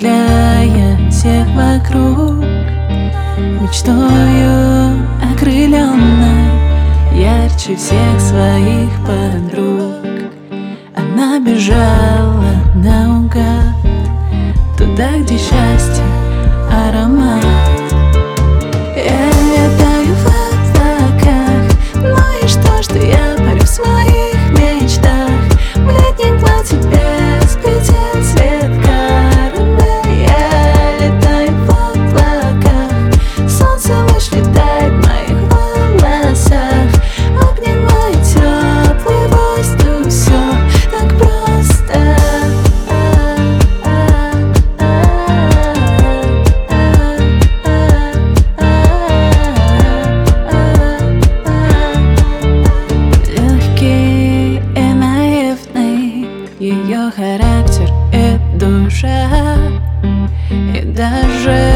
ослепляя всех вокруг. Мечтою окрыленной, ярче всех своих подруг, она бежала наугад, туда, где счастье, аромат. Я летаю в облаках, ну и что я парю в своих мечтах. В летнем платье без петель, цвет карамель. Я летаю в облаках, солнце луч летает в моих волосах, обнимает теплый воздух, все так просто. Легкий и наивный ее характер и душа, и даже